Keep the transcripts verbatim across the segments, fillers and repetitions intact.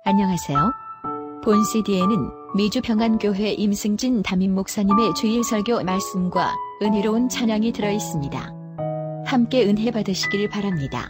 안녕하세요. 본 씨디에는 미주평안교회 임승진 담임 목사님의 주일 설교 말씀과 은혜로운 찬양이 들어 있습니다. 함께 은혜 받으시길 바랍니다.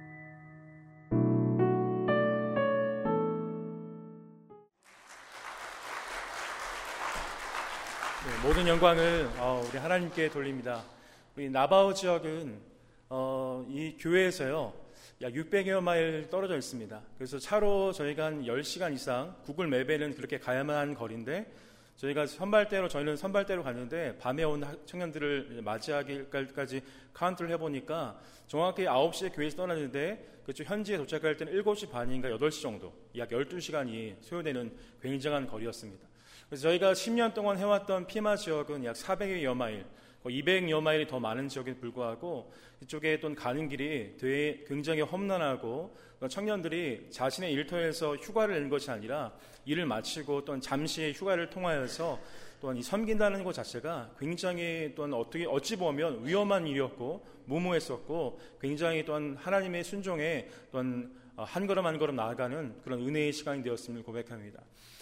네, 모든 영광을 어, 우리 하나님께 돌립니다. 우리 나바오 지역은 어, 이 교회에서요 약 육백여 마일 떨어져 있습니다. 그래서 차로 저희가 한 열 시간 이상, 구글 맵에는 그렇게 가야만 하는 거리인데, 저희가 선발대로, 저희는 선발대로 갔는데 밤에 온 청년들을 맞이하기까지 카운트를 해보니까 정확히 아홉 시에 교회에서 떠났는데 그쪽 현지에 도착할 때는 일곱 시 반인가 여덟 시 정도, 약 열두 시간이 소요되는 굉장한 거리였습니다. 그래서 저희가 십 년 동안 해왔던 피마 지역은 약 사백여 마일, 이백여 마일이 더 많은 지역에 불구하고 이쪽에 또 가는 길이 되게 굉장히 험난하고, 청년들이 자신의 일터에서 휴가를 낸 것이 아니라 일을 마치고 또 잠시의 휴가를 통하여서 또한 이 섬긴다는 것 자체가 굉장히 또한 어떻게 어찌 보면 위험한 일이었고 무모했었고, 굉장히 또한 하나님의 순종에 또한 한 걸음 한 걸음 나아가는 그런 은혜의 시간이 되었음을 고백합니다.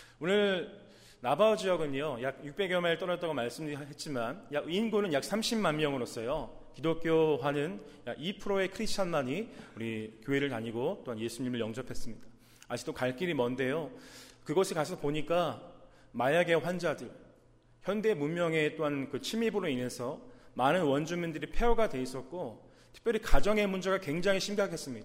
오늘 나바오 지역은요 약 육백여 마일 떨어졌다고 말씀했지만 약 인구는 약 삼십만 명으로서요 기독교화는 약 이 퍼센트의 크리스찬만이 우리 교회를 다니고 또한 예수님을 영접했습니다. 아직도 갈 길이 먼데요, 그곳에 가서 보니까 마약의 환자들, 현대 문명의 또한 그 침입으로 인해서 많은 원주민들이 폐허가 돼 있었고, 특별히 가정의 문제가 굉장히 심각했습니다.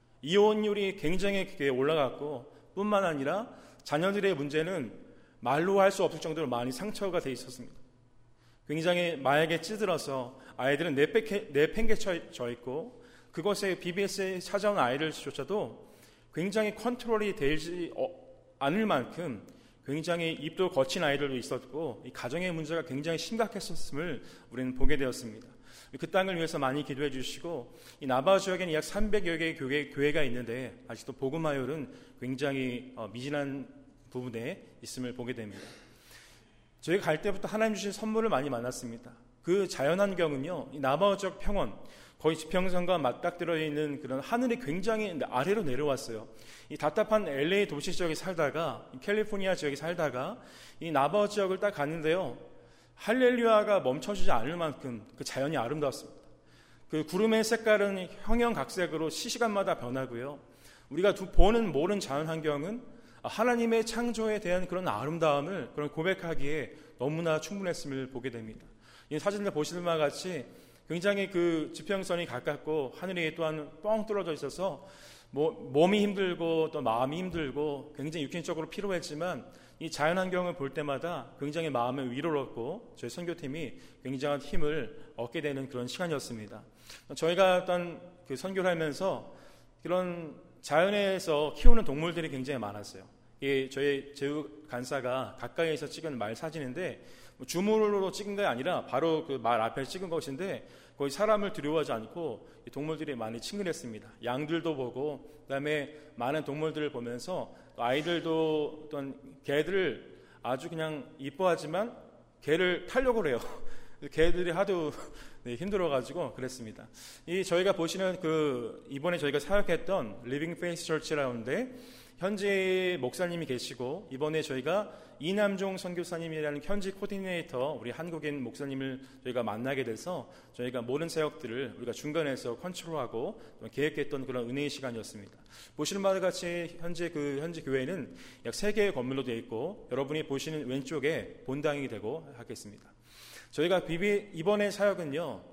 이혼율이 굉장히 올라갔고, 뿐만 아니라 자녀들의 문제는 말로 할 수 없을 정도로 많이 상처가 돼 있었습니다. 굉장히 마약에 찌들어서 아이들은 내팽개쳐 있고, 그것에 비비에스에 찾아온 아이들조차도 굉장히 컨트롤이 되지 않을 만큼 굉장히 입도 거친 아이들도 있었고, 이 가정의 문제가 굉장히 심각했었음을 우리는 보게 되었습니다. 그 땅을 위해서 많이 기도해 주시고, 이 나바오 지역에는 약 삼백여 개의 교회, 교회가 있는데 아직도 복음화율은 굉장히 미진한 부분에 있음을 보게 됩니다. 저희가 갈 때부터 하나님 주신 선물을 많이 만났습니다. 그 자연환경은요, 이 나바오 지역 평원, 거의 지평선과 맞닥뜨려 있는 그런 하늘이 굉장히 아래로 내려왔어요. 이 답답한 엘에이 도시 지역에 살다가, 캘리포니아 지역에 살다가 이 나바오 지역을 딱 갔는데요, 할렐루야가 멈춰지지 않을 만큼 그 자연이 아름다웠습니다. 그 구름의 색깔은 형형각색으로 시시간마다 변하고요, 우리가 보는 모든 자연환경은 하나님의 창조에 대한 그런 아름다움을 그런 고백하기에 너무나 충분했음을 보게 됩니다. 이 사진을 보시는 바와 같이 굉장히 그 지평선이 가깝고 하늘이 또한 뻥 뚫어져 있어서 뭐 몸이 힘들고 또 마음이 힘들고 굉장히 육신적으로 피로했지만, 이 자연환경을 볼 때마다 굉장히 마음의 위로를 얻고 저희 선교팀이 굉장한 힘을 얻게 되는 그런 시간이었습니다. 저희가 어떤 그 선교를 하면서 그런 자연에서 키우는 동물들이 굉장히 많았어요. 예, 저희 제우 간사가 가까이에서 찍은 말 사진인데, 줌으로 찍은 게 아니라 바로 그 말 앞에 찍은 것인데, 거의 사람을 두려워하지 않고 동물들이 많이 친근했습니다. 양들도 보고, 그다음에 많은 동물들을 보면서 아이들도 어떤 개들을 아주 그냥 이뻐하지만 개를 타려고 그래요. 개들이 하도 네, 힘들어가지고 그랬습니다. 이 저희가 보시는 그 이번에 저희가 사역했던 리빙 페이스 처치라는데 현재 목사님이 계시고, 이번에 저희가 이남종 선교사님이라는 현지 코디네이터, 우리 한국인 목사님을 저희가 만나게 돼서 저희가 모든 사역들을 우리가 중간에서 컨트롤하고 계획했던 그런 은혜의 시간이었습니다. 보시는 바와 같이 현재 그 현지 교회는 약 세 개의 건물로 되어 있고, 여러분이 보시는 왼쪽에 본당이 되고 하겠습니다. 저희가 비비 이번에 사역은요,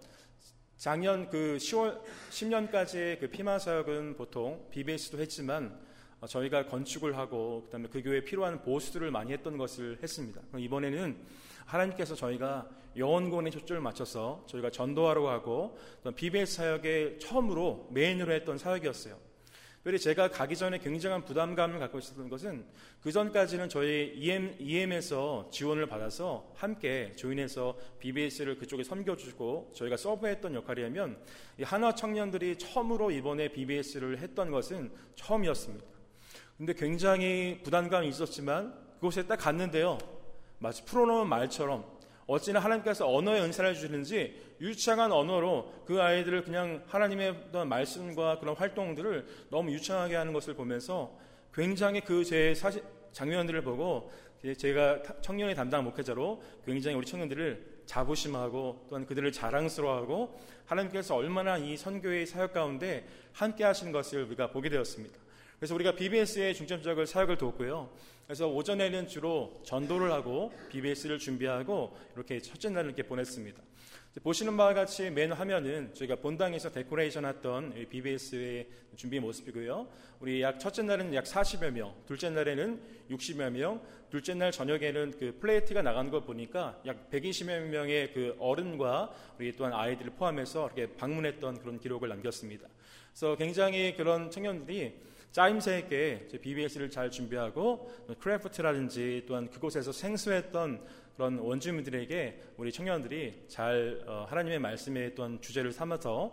작년 그 시월 십 년까지의 그 피마 사역은 보통 비비에스도 했지만 저희가 건축을 하고 그다음에 그 교회에 필요한 보수들을 많이 했던 것을 했습니다. 그럼 이번에는 하나님께서 저희가 영혼구원에 초점을 맞춰서 저희가 전도하러 하고 비비에스 사역에 처음으로 메인으로 했던 사역이었어요. 특별히 제가 가기 전에 굉장한 부담감을 갖고 있었던 것은, 그 전까지는 저희 이엠, 이엠에서 지원을 받아서 함께 조인해서 비비에스를 그쪽에 섬겨주고 저희가 서브했던 역할이라면, 이 하나 청년들이 처음으로 이번에 비비에스를 했던 것은 처음이었습니다. 근데 굉장히 부담감이 있었지만 그곳에 딱 갔는데요, 마치 풀어놓은 말처럼 어찌나 하나님께서 언어의 은사를 주시는지 유창한 언어로 그 아이들을 그냥 하나님의 어떤 말씀과 그런 활동들을 너무 유창하게 하는 것을 보면서 굉장히 그 제 장면들을 보고 제가 청년의 담당 목회자로 굉장히 우리 청년들을 자부심하고 또한 그들을 자랑스러워하고 하나님께서 얼마나 이 선교의 사역 가운데 함께 하시는 것을 우리가 보게 되었습니다. 그래서 우리가 비비에스의 중점적인 사역을 돕고요. 그래서 오전에는 주로 전도를 하고 비비에스를 준비하고 이렇게 첫째 날을 이렇게 보냈습니다. 보시는 바와 같이 맨 화면은 저희가 본당에서 데코레이션 했던 비비에스의 준비 모습이고요. 우리 약 첫째 날은 약 사십여 명, 둘째 날에는 육십여 명, 둘째 날 저녁에는 그 플레이트가 나가는 걸 보니까 약 백이십여 명의 그 어른과 우리 또한 아이들을 포함해서 이렇게 방문했던 그런 기록을 남겼습니다. 그래서 굉장히 그런 청년들이 짜임새 있게 비비에스를 잘 준비하고 크래프트라든지 또한 그곳에서 생수했던 그런 원주민들에게 우리 청년들이 잘 하나님의 말씀에 또한 주제를 삼아서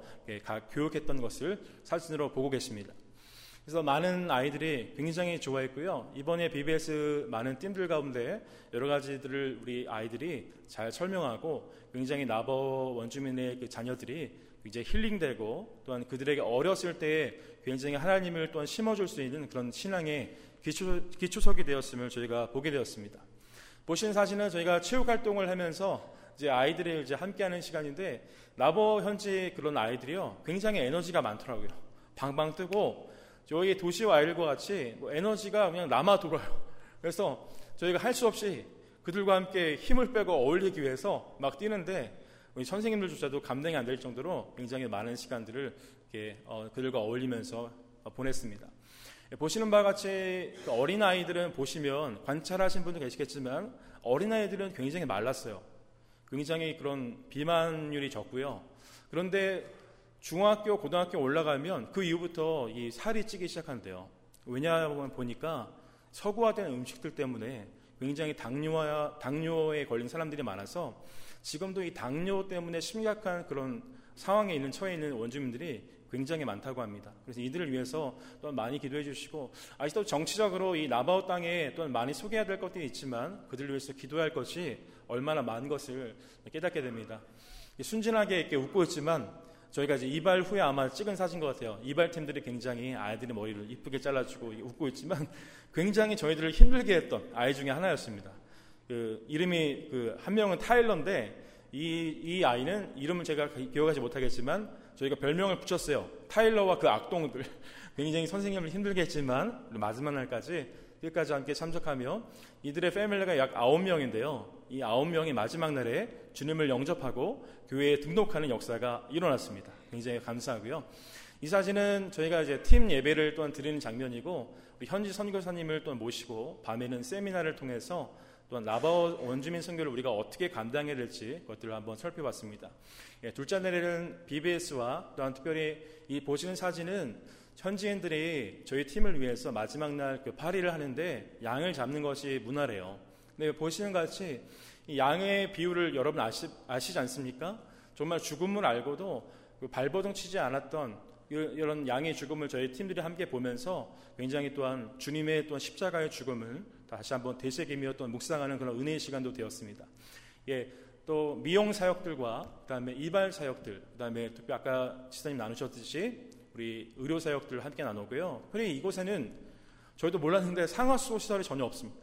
교육했던 것을 사진으로 보고 계십니다. 그래서 많은 아이들이 굉장히 좋아했고요. 이번에 비비에스 많은 팀들 가운데 여러 가지들을 우리 아이들이 잘 설명하고 굉장히 나버 원주민의 그 자녀들이 이제 힐링되고 또한 그들에게 어렸을 때에 굉장히 하나님을 또한 심어줄 수 있는 그런 신앙의 기초, 기초석이 되었음을 저희가 보게 되었습니다. 보신 사진은 저희가 체육 활동을 하면서 이제 아이들이 이제 함께하는 시간인데 나버 현지 그런 아이들이요 굉장히 에너지가 많더라고요. 방방 뜨고 저희 도시와 아이들과 같이 뭐 에너지가 그냥 남아 돌아요. 그래서 저희가 할 수 없이 그들과 함께 힘을 빼고 어울리기 위해서 막 뛰는데 우리 선생님들조차도 감당이 안 될 정도로 굉장히 많은 시간들을 이렇게 어, 그들과 어울리면서 어, 보냈습니다. 보시는 바와 같이 그 어린아이들은 보시면 관찰하신 분도 계시겠지만 어린아이들은 굉장히 말랐어요. 굉장히 그런 비만율이 적고요. 그런데 중학교, 고등학교 올라가면 그 이후부터 이 살이 찌기 시작한대요. 왜냐하면 보니까 서구화된 음식들 때문에 굉장히 당뇨와, 당뇨에 걸린 사람들이 많아서 지금도 이 당뇨 때문에 심각한 그런 상황에 있는 처해 있는 원주민들이 굉장히 많다고 합니다. 그래서 이들을 위해서 또한 많이 기도해 주시고 아직도 정치적으로 이 나바오 땅에 또한 많이 소개해야 될 것들이 있지만 그들을 위해서 기도해야 할 것이 얼마나 많은 것을 깨닫게 됩니다. 순진하게 이렇게 웃고 있지만 저희가 이제 이발 후에 아마 찍은 사진 것 같아요. 이발 팀들이 굉장히 아이들의 머리를 이쁘게 잘라주고 웃고 있지만 굉장히 저희들을 힘들게 했던 아이 중에 하나였습니다. 그 이름이 그 한 명은 타일러인데 이, 이 아이는 이름을 제가 기억하지 못하겠지만 저희가 별명을 붙였어요. 타일러와 그 악동들. 굉장히 선생님을 힘들게 했지만 마지막 날까지 끝까지 함께 참석하며 이들의 패밀리가 약 아홉 명인데요. 이 아홉 명이 마지막 날에 주님을 영접하고 교회에 등록하는 역사가 일어났습니다. 굉장히 감사하고요. 이 사진은 저희가 이제 팀 예배를 또한 드리는 장면이고 우리 현지 선교사님을 또한 모시고 밤에는 세미나를 통해서 또한 나바오 원주민 선교를 우리가 어떻게 감당해야 될지 그것들을 한번 살펴봤습니다. 예, 둘째 날에는 비비에스와 또한 특별히 이 보시는 사진은 현지인들이 저희 팀을 위해서 마지막 날 그 파리를 하는데 양을 잡는 것이 문화래요. 근데 보시는 것 같이 이 양의 비유를 여러분 아시, 아시지 않습니까? 정말 죽음을 알고도 그 발버둥 치지 않았던 이런 양의 죽음을 저희 팀들이 함께 보면서 굉장히 또한 주님의 또한 십자가의 죽음을 다시 한번 되새기며 또 묵상하는 그런 은혜의 시간도 되었습니다. 예, 또 미용 사역들과 그다음에 이발 사역들, 그다음에 특히 아까 지사님 나누셨듯이 우리 의료 사역들을 함께 나누고요. 흔히 이곳에는 저희도 몰랐는데 상하수도 시설이 전혀 없습니다.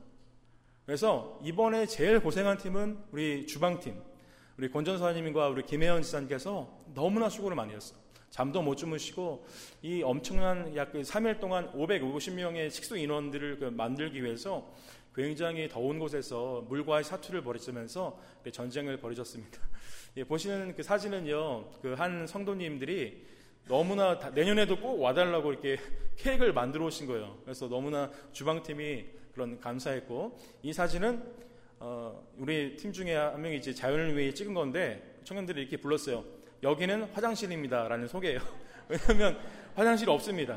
그래서 이번에 제일 고생한 팀은 우리 주방팀, 우리 권전사님과 우리 김혜연 지사님께서 너무나 수고를 많이 했어요. 잠도 못 주무시고 이 엄청난 약 삼 일 동안 오백오십 명의 식수 인원들을 그 만들기 위해서 굉장히 더운 곳에서 물과의 사투를 벌이면서 전쟁을 벌이셨습니다. 예, 보시는 그 사진은요, 그 한 성도님들이 너무나 다, 내년에도 꼭 와달라고 이렇게 케이크를 만들어 오신 거예요. 그래서 너무나 주방팀이 그런 감사했고 이 사진은 어, 우리 팀 중에 한 명이 이제 자연을 위해 찍은 건데 청년들이 이렇게 불렀어요. 여기는 화장실입니다 라는 소개예요. 왜냐하면 화장실이 없습니다.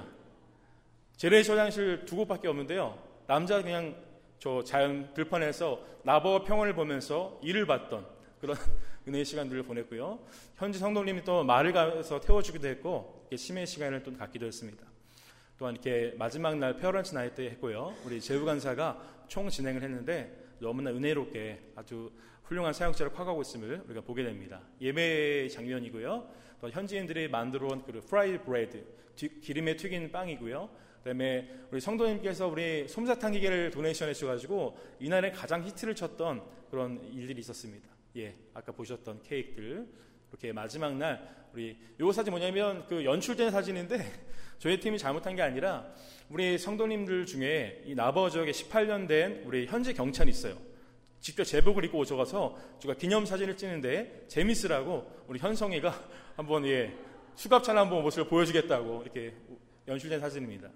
재래시 화장실 두 곳밖에 없는데요. 남자 그냥 저 자연 들판에서 나버 평원을 보면서 일을 봤던 그런 은혜의 시간들을 보냈고요. 현지 성도님이 또 말을 가서 태워주기도 했고 심의 시간을 또 갖기도 했습니다. 또한 이렇게 마지막 날 페어런츠 나이 때 했고요. 우리 제후 간사가 총 진행을 했는데 너무나 은혜롭게 아주 훌륭한 사역자를 커가고 있음을 우리가 보게 됩니다. 예배 장면이고요. 또 현지인들이 만들어 온 그 프라이 브레드, 기름에 튀긴 빵이고요. 그다음에 우리 성도님께서 우리 솜사탕 기계를 도네이션 해주셔가지고 이날에 가장 히트를 쳤던 그런 일들이 있었습니다. 예, 아까 보셨던 케이크들. 이렇게 마지막 날 우리 요 사진 뭐냐면 그 연출된 사진인데 저희 팀이 잘못한 게 아니라 우리 성도님들 중에 이 나바오 지역에 십팔 년 된 우리 현지 경찰이 있어요. 직접 제복을 입고 오셔가서 제가 기념 사진을 찍는데 재밌으라고 우리 현성이가 한번 예 수갑찬 한번 모습을 보여주겠다고 이렇게 연출된 사진입니다.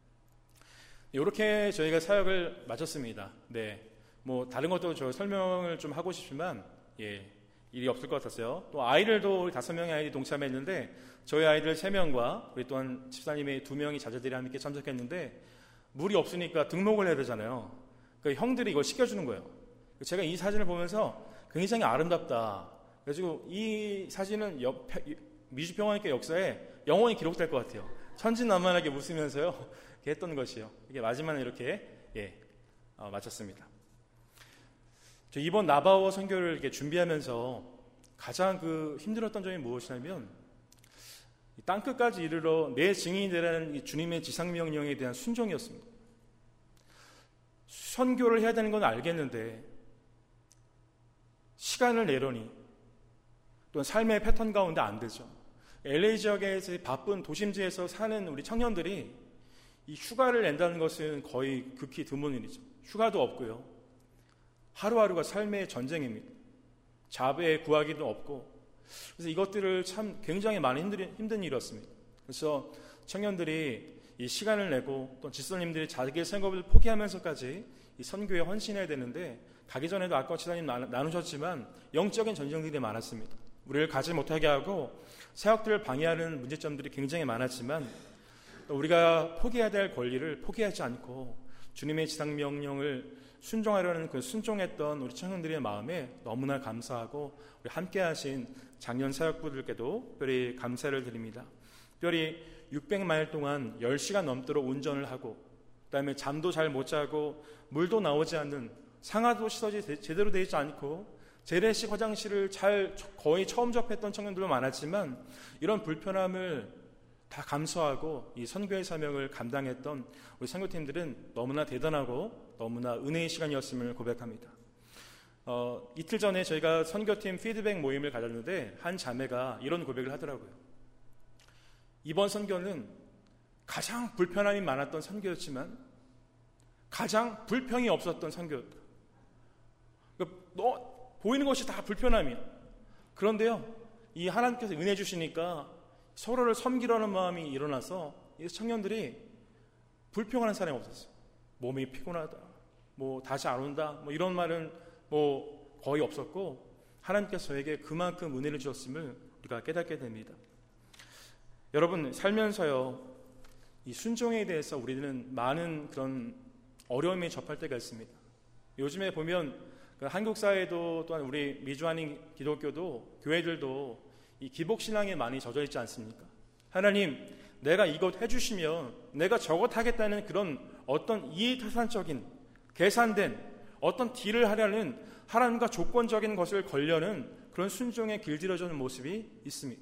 이렇게 저희가 사역을 마쳤습니다. 네, 뭐 다른 것도 저 설명을 좀 하고 싶지만 예 일이 없을 것 같았어요. 또 아이들도 우리 다섯 명의 아이들이 동참했는데 저희 아이들 세 명과 우리 또한 집사님의 두 명이 자제들이 함께 참석했는데 물이 없으니까 등록을 해야 되잖아요. 그 형들이 이걸 시켜주는 거예요. 제가 이 사진을 보면서 굉장히 아름답다. 그래가지고 이 사진은 여, 미주평화교회 역사에 영원히 기록될 것 같아요. 천진난만하게 웃으면서요 이렇게 했던 것이요. 이게 마지막에 이렇게 예 어, 마쳤습니다. 저 이번 나바오 선교를 이렇게 준비하면서 가장 그 힘들었던 점이 무엇이냐면 땅 끝까지 이르러 내 증인이 되라는 이 주님의 지상명령에 대한 순종이었습니다. 선교를 해야 되는 건 알겠는데 시간을 내려니 또는 삶의 패턴 가운데 안 되죠. 엘에이 지역에서 바쁜 도심지에서 사는 우리 청년들이 이 휴가를 낸다는 것은 거의 극히 드문 일이죠. 휴가도 없고요. 하루하루가 삶의 전쟁입니다. 자배 구하기도 없고 그래서 이것들을 참 굉장히 많이 힘든, 힘든 일이었습니다. 그래서 청년들이 이 시간을 내고 또 지도자님들이 자기의 생업을 포기하면서까지 이 선교에 헌신해야 되는데 가기 전에도 아까 지도자님 나누셨지만 영적인 전쟁들이 많았습니다. 우리를 가지 못하게 하고 사역들을 방해하는 문제점들이 굉장히 많았지만 우리가 포기해야 될 권리를 포기하지 않고 주님의 지상명령을 순종하려는 그 순종했던 우리 청년들의 마음에 너무나 감사하고 우리 함께 하신 작년 사역부들께도 특별히 감사를 드립니다. 특별히 육백 마일 동안 열 시간 넘도록 운전을 하고 그다음에 잠도 잘 못 자고 물도 나오지 않는 상하도 시설이 제대로 되어 있지 않고 재래식 화장실을 잘 거의 처음 접했던 청년들도 많았지만 이런 불편함을 다 감수하고 이 선교의 사명을 감당했던 우리 선교팀들은 너무나 대단하고 너무나 은혜의 시간이었음을 고백합니다. 어, 이틀 전에 저희가 선교팀 피드백 모임을 가졌는데 한 자매가 이런 고백을 하더라고요. 이번 선교는 가장 불편함이 많았던 선교였지만 가장 불평이 없었던 선교였다. 그러니까 너, 보이는 것이 다 불편함이야. 그런데요, 이 하나님께서 은혜 주시니까 서로를 섬기려는 마음이 일어나서 이 청년들이 불평하는 사람이 없었어요. 몸이 피곤하다, 뭐 다시 안 온다, 뭐 이런 말은 뭐 거의 없었고 하나님께서 저에게 그만큼 은혜를 주셨음을 우리가 깨닫게 됩니다. 여러분 살면서요 이 순종에 대해서 우리는 많은 그런 어려움에 접할 때가 있습니다. 요즘에 보면 그 한국 사회도 또한 우리 미주한인 기독교도 교회들도 이 기복신앙에 많이 젖어 있지 않습니까? 하나님 내가 이것 해주시면 내가 저것 하겠다는 그런 어떤 이해타산적인 계산된 어떤 딜을 하려는 하나님과 조건적인 것을 걸려는 그런 순종에 길들여지는 모습이 있습니다.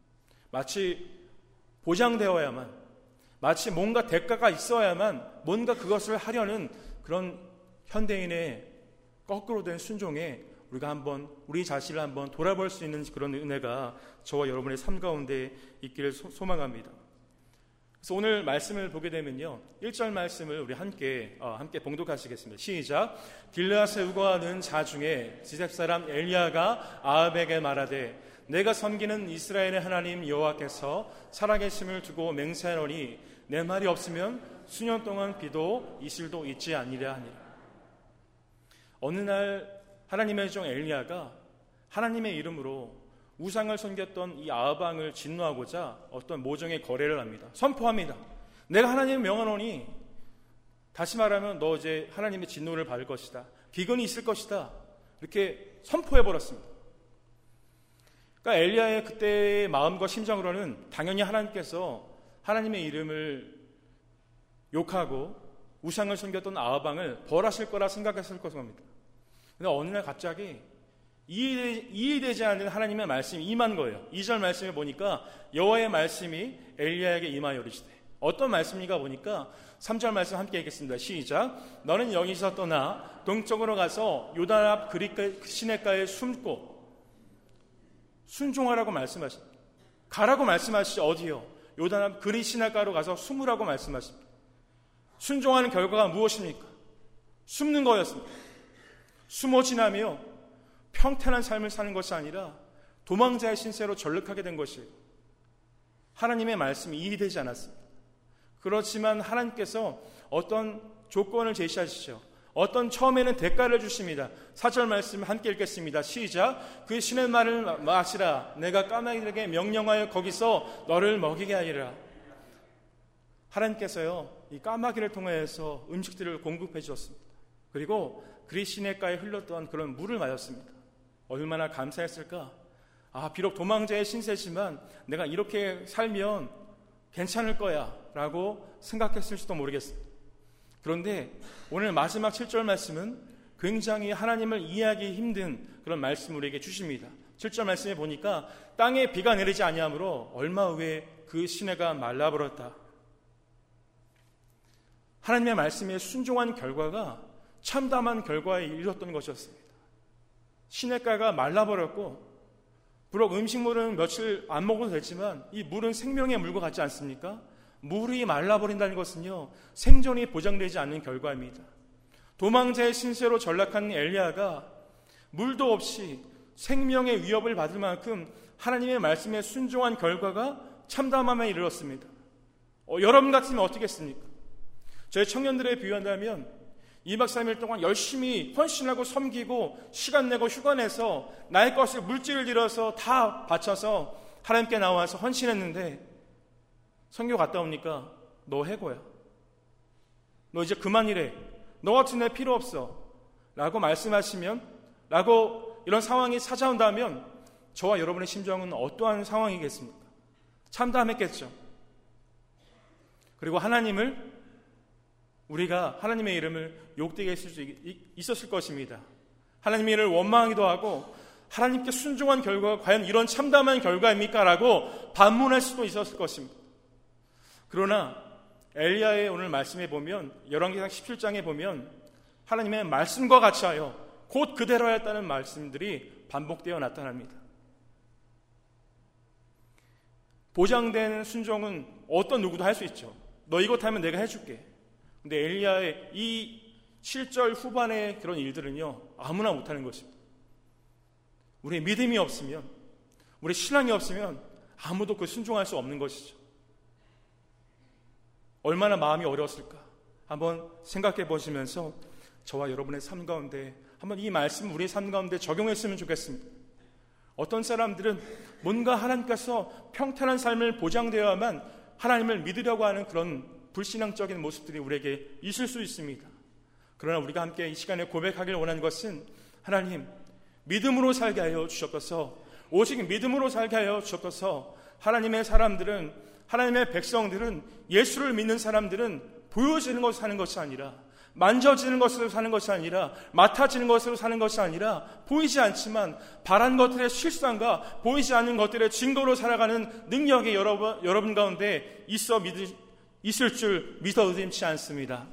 마치 보장되어야만, 마치 뭔가 대가가 있어야만 뭔가 그것을 하려는 그런 현대인의 거꾸로 된 순종에 우리가 한번 우리 자신을 한번 돌아볼 수 있는 그런 은혜가 저와 여러분의 삶 가운데 있기를 소, 소망합니다. 그래서 오늘 말씀을 보게 되면요, 일 절 말씀을 우리 함께 어, 함께 봉독하시겠습니다. 시작. 길르앗에 우거하는 자 중에 지렙 사람 엘리야가 아합에게 말하되 내가 섬기는 이스라엘의 하나님 여호와께서 살아계심을 두고 맹세하노니 내 말이 없으면 수년 동안 비도 이슬도 있지 아니랴 하니라. 어느 날 하나님의 종 엘리야가 하나님의 이름으로 우상을 섬겼던 이 아합 왕을 진노하고자 어떤 모종의 거래를 합니다. 선포합니다. 내가 하나님을 명하노니, 다시 말하면 너 이제 하나님의 진노를 받을 것이다, 비근이 있을 것이다, 이렇게 선포해버렸습니다. 그러니까 엘리야의 그때의 마음과 심정으로는 당연히 하나님께서 하나님의 이름을 욕하고 우상을 섬겼던 아합 왕을 벌하실 거라 생각했을 것입니다. 근데 어느 날 갑자기 이해, 이해되지 않는 하나님의 말씀이 임한 거예요. 이 절 말씀을 보니까 여호와의 말씀이 엘리야에게 임하여 이르시되 어떤 말씀인가 보니까 삼 절 말씀 함께 읽겠습니다. 시작. 너는 여기서 떠나 동쪽으로 가서 요단 앞 그릿 시냇가에 숨고. 순종하라고 말씀하십니다. 가라고 말씀하시지 어디요? 요단 앞 그릿 시냇가로 가서 숨으라고 말씀하십니다. 순종하는 결과가 무엇입니까? 숨는 거였습니다. 숨어 지나며 평탄한 삶을 사는 것이 아니라 도망자의 신세로 전락하게 된 것이에요. 하나님의 말씀이 이해되지 않았습니다. 그렇지만 하나님께서 어떤 조건을 제시하시죠. 어떤 처음에는 대가를 주십니다. 사 절 말씀 함께 읽겠습니다. 시작. 그 신의 말을 마시라. 내가 까마귀들에게 명령하여 거기서 너를 먹이게 하리라. 하나님께서요, 이 까마귀를 통해서 음식들을 공급해 주었습니다. 그리고 그릿 시냇가에 흘렀던 그런 물을 마셨습니다. 얼마나 감사했을까? 아, 비록 도망자의 신세지만 내가 이렇게 살면 괜찮을 거야 라고 생각했을지도 모르겠습니다. 그런데 오늘 마지막 칠 절 말씀은 굉장히 하나님을 이해하기 힘든 그런 말씀을 우리에게 주십니다. 칠 절 말씀에 보니까 땅에 비가 내리지 아니하므로 얼마 후에 그 시내가 말라버렸다. 하나님의 말씀에 순종한 결과가 참담한 결과에 이르렀던 것이었습니다. 시냇가가 말라버렸고, 비록 음식물은 며칠 안 먹어도 되지만 이 물은 생명의 물과 같지 않습니까? 물이 말라버린다는 것은요, 생존이 보장되지 않는 결과입니다. 도망자의 신세로 전락한 엘리야가 물도 없이 생명의 위협을 받을 만큼 하나님의 말씀에 순종한 결과가 참담함에 이르렀습니다. 어, 여러분 같으면 어떻겠습니까? 저희 청년들에 비유한다면 이 박 삼 일 동안 열심히 헌신하고 섬기고 시간 내고 휴가 내서 나의 것을 물질을 들여서 다 바쳐서 하나님께 나와서 헌신했는데 선교 갔다 오니까 너 해고야. 너 이제 그만 일해. 너 같은 애 필요 없어. 라고 말씀하시면, 라고 이런 상황이 찾아온다면 저와 여러분의 심정은 어떠한 상황이겠습니까? 참담했겠죠. 그리고 하나님을, 우리가 하나님의 이름을 욕되게 했을 수 있었을 것입니다. 하나님의 이름을 원망하기도 하고 하나님께 순종한 결과가 과연 이런 참담한 결과입니까? 라고 반문할 수도 있었을 것입니다. 그러나 엘리야의 오늘 말씀에 보면, 열왕기상 십칠 장에 보면 하나님의 말씀과 같이 하여 곧 그대로 하였다는 말씀들이 반복되어 나타납니다. 보장된 순종은 어떤 누구도 할 수 있죠. 너 이것 하면 내가 해줄게. 근데 엘리야의 이 칠 절 후반의 그런 일들은요, 아무나 못하는 것입니다. 우리의 믿음이 없으면, 우리 신앙이 없으면 아무도 그 순종할 수 없는 것이죠. 얼마나 마음이 어려웠을까 한번 생각해 보시면서 저와 여러분의 삶 가운데 한번 이 말씀 우리의 삶 가운데 적용했으면 좋겠습니다. 어떤 사람들은 뭔가 하나님께서 평탄한 삶을 보장되어야만 하나님을 믿으려고 하는 그런 불신앙적인 모습들이 우리에게 있을 수 있습니다. 그러나 우리가 함께 이 시간에 고백하길 원하는 것은, 하나님 믿음으로 살게 하여 주셨소서. 오직 믿음으로 살게 하여 주셨소서. 하나님의 사람들은, 하나님의 백성들은, 예수를 믿는 사람들은 보여지는 것으로 사는 것이 아니라, 만져지는 것으로 사는 것이 아니라, 맡아지는 것으로 사는 것이 아니라, 보이지 않지만 바란 것들의 실상과 보이지 않는 것들의 증거로 살아가는 능력이 여러분, 여러분 가운데 있어 믿으, 있을 줄 믿어 의심치 않습니다.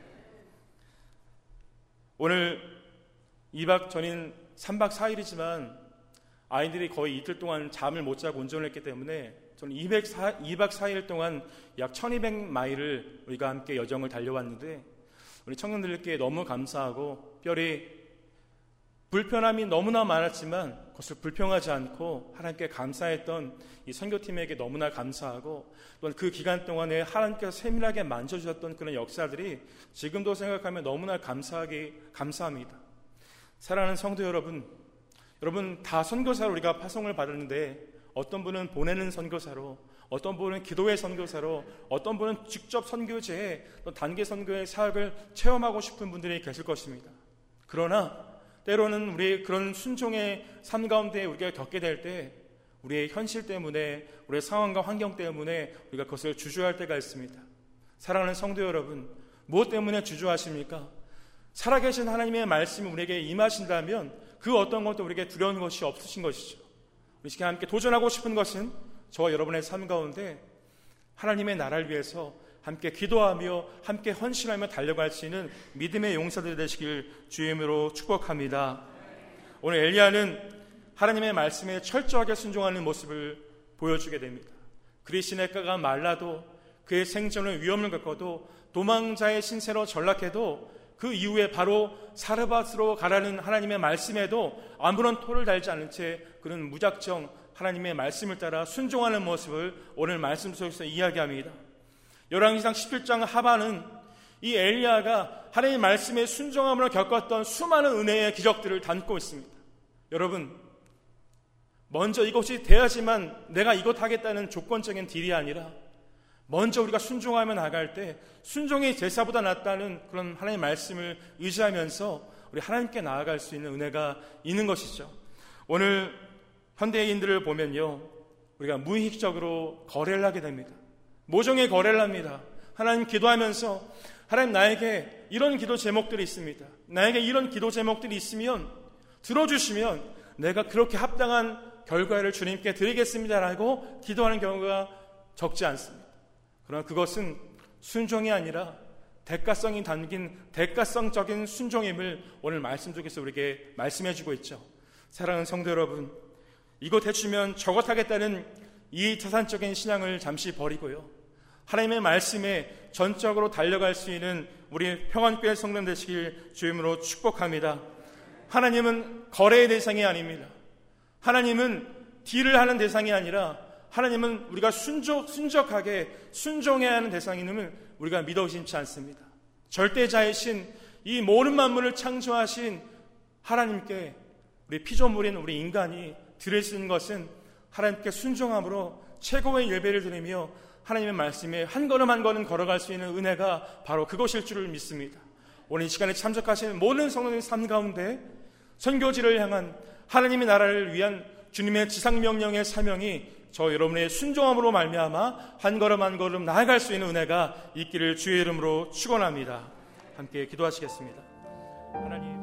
오늘 이 박 전인 삼 박 사 일이지만 아이들이 거의 이틀 동안 잠을 못 자고 운전을 했기 때문에 저는 이 박 사 일 동안 약 천이백 마일을 우리가 함께 여정을 달려왔는데, 우리 청년들께 너무 감사하고, 특별히 불편함이 너무나 많았지만 그것을 불평하지 않고 하나님께 감사했던 이 선교팀에게 너무나 감사하고, 또 그 기간 동안에 하나님께서 세밀하게 만져주셨던 그런 역사들이 지금도 생각하면 너무나 감사하게 감사합니다. 사랑하는 성도 여러분, 여러분 다 선교사로 우리가 파송을 받았는데, 어떤 분은 보내는 선교사로, 어떤 분은 기도의 선교사로, 어떤 분은 직접 선교제에 또 단계 선교의 사역을 체험하고 싶은 분들이 계실 것입니다. 그러나 때로는 우리의 그런 순종의 삶 가운데 우리가 겪게 될 때, 우리의 현실 때문에, 우리의 상황과 환경 때문에 우리가 그것을 주저할 때가 있습니다. 사랑하는 성도 여러분, 무엇 때문에 주저하십니까? 살아계신 하나님의 말씀이 우리에게 임하신다면 그 어떤 것도 우리에게 두려운 것이 없으신 것이죠. 우리 시간 함께 도전하고 싶은 것은 저와 여러분의 삶 가운데 하나님의 나라를 위해서 함께 기도하며 함께 헌신하며 달려갈 수 있는 믿음의 용사들 되시길 주의 이름으로 축복합니다. 오늘 엘리야는 하나님의 말씀에 철저하게 순종하는 모습을 보여주게 됩니다. 그의 시냇가가 말라도 그의 생존을 위험을 겪어도 도망자의 신세로 전락해도 그 이후에 바로 사르밧으로 가라는 하나님의 말씀에도 아무런 토를 달지 않은 채 그는 무작정 하나님의 말씀을 따라 순종하는 모습을 오늘 말씀 속에서 이야기합니다. 열왕기상 십칠 장 하반은 이 엘리야가 하나님의 말씀에 순종함으로 겪었던 수많은 은혜의 기적들을 담고 있습니다. 여러분, 먼저 이것이 돼야지만 내가 이것 하겠다는 조건적인 딜이 아니라 먼저 우리가 순종하며 나갈 때 순종이 제사보다 낫다는 그런 하나님의 말씀을 의지하면서 우리 하나님께 나아갈 수 있는 은혜가 있는 것이죠. 오늘 현대인들을 보면요, 우리가 무의식적으로 거래를 하게 됩니다. 모종의 거래를 합니다. 하나님 기도하면서 하나님 나에게 이런 기도 제목들이 있습니다. 나에게 이런 기도 제목들이 있으면 들어주시면 내가 그렇게 합당한 결과를 주님께 드리겠습니다라고 기도하는 경우가 적지 않습니다. 그러나 그것은 순종이 아니라 대가성이 담긴 대가성적인 순종임을 오늘 말씀 속에서 우리에게 말씀해주고 있죠. 사랑하는 성도 여러분, 이것 해주면 저것 하겠다는 이타산적인 신앙을 잠시 버리고요, 하나님의 말씀에 전적으로 달려갈 수 있는 우리 평안교회 성도님 되시길 주임으로 축복합니다. 하나님은 거래의 대상이 아닙니다. 하나님은 딜을 하는 대상이 아니라 하나님은 우리가 순적, 순적하게 순종해야 하는 대상임을 우리가 믿어 의심치 않습니다. 절대자이신 이 모든 만물을 창조하신 하나님께 우리 피조물인 우리 인간이 드릴 수 있는 것은 하나님께 순종함으로 최고의 예배를 드리며 하나님의 말씀에 한 걸음 한 걸음 걸어갈 수 있는 은혜가 바로 그것일 줄을 믿습니다. 오늘 이 시간에 참석하시는 모든 성도님의 삶 가운데 선교지를 향한 하나님의 나라를 위한 주님의 지상명령의 사명이 저 여러분의 순종함으로 말미암아 한 걸음 한 걸음 나아갈 수 있는 은혜가 있기를 주의 이름으로 축원합니다. 함께 기도하시겠습니다. 하나님,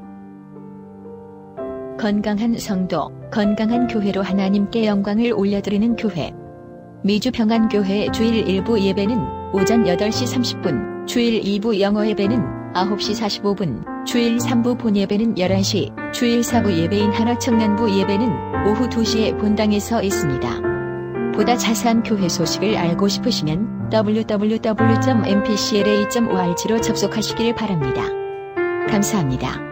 건강한 성도, 건강한 교회로 하나님께 영광을 올려드리는 교회, 미주평안교회 주일 일 부 예배는 오전 여덟 시 삼십 분, 주일 이 부 영어 예배는 아홉 시 사십오 분, 주일 삼 부 본예배는 열한 시, 주일 사 부 예배인 한화청년부 예배는 오후 두 시에 본당에서 있습니다. 보다 자세한 교회 소식을 알고 싶으시면 더블유 더블유 더블유 점 엠 피 씨 엘 에이 점 오 알 지로 접속하시길 바랍니다. 감사합니다.